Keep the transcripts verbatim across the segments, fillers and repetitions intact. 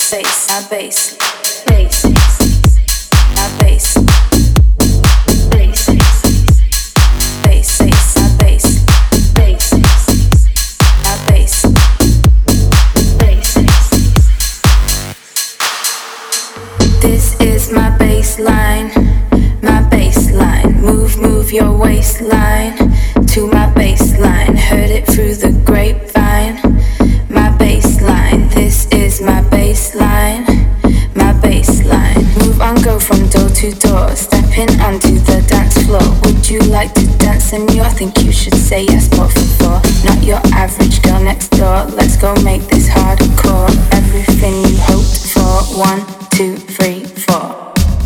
bass, my bass, bass, my bass, bass, bass, bass, my bass, bass, my bass, bass. This is my bass line, my bass line. Move, move your waistline to my bass line. Heard it through the grapevine. My bass line, this is my bass line, my bass line. Move on, go from door to door, stepping onto the dance floor. Would you like to dance in me? I think you should say yes, but for four. Not your average girl next door. Let's go make this hardcore. Everything you hoped for. One, two, three, four.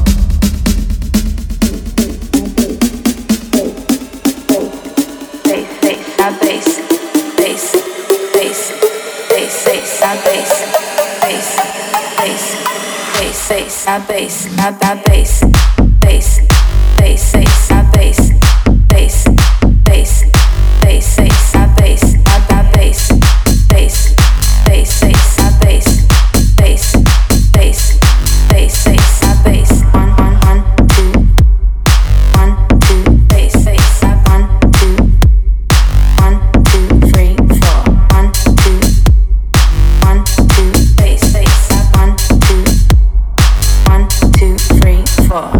Bass, bass, my bass, bass, bass. Bass, bass, my bass, bass, bass, bass, bass, my bass, my my bass, bass, bass, bass, my bass, bass, bass, bass, bass, my bass, my my bass, bass, bass, bass, my bass, bass, bass, bass, bass, my bass. One, one, one, two, one, two, bass, bass, one, two, one, two, three, four, one, two. One, two, bass, bass, one, two, one, two, three, four.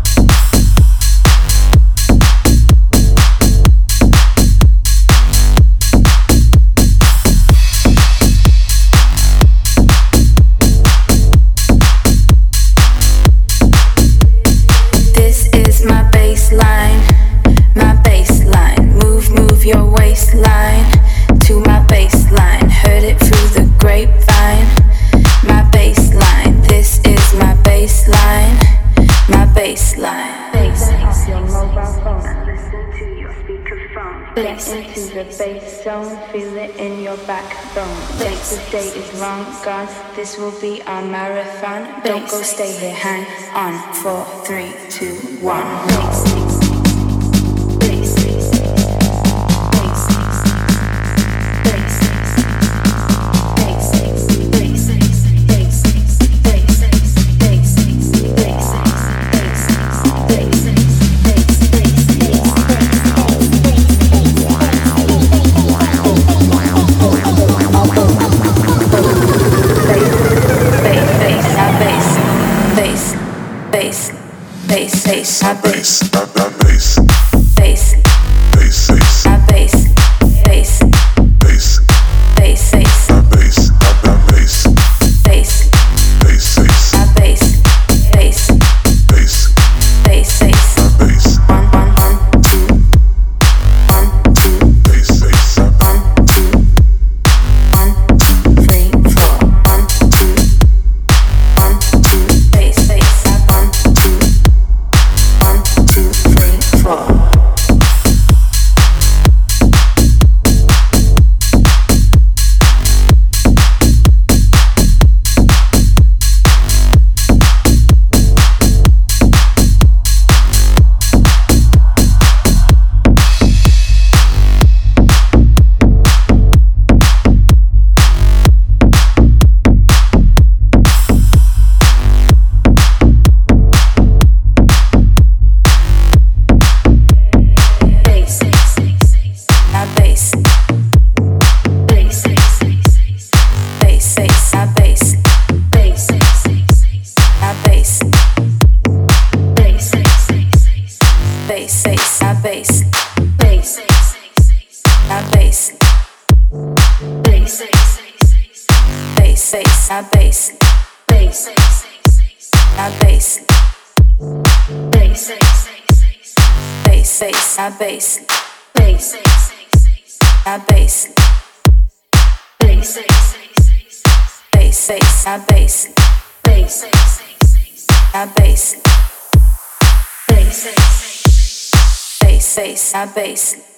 This is my bass line, my bass line. Move, move your waistline to my bass line. Heard it through the grapevine. My bass line, this is my bass line, my bass line. Bass off your mobile phone and listen to your speakerphone. Get into the bass zone, feel it in your backbone. If the day is long gone, this will be our marathon. Don't go, stay here, hang on. Four, three, two, one. Bass. Bass, bass, my bass, my bass, bass, bass, bass, my bass, bass, bass, bass, bass, my bass, my bass, bass, bass, bass, my bass, bass, bass, bass, bass, my bass. One, one, one, two, one, two, bass, bass, one, two, one, two, three, four, one, two, one, two, bass, bass, one, two. One, two, three, four. Bass, bass, my bass, bass, my bass, bass, bass, bass, my bass, bass, my bass, bass, bass, bass, my bass, bass, my bass, bass, bass, bass, my bass, bass, my bass, bass. Bass, bass, my bass.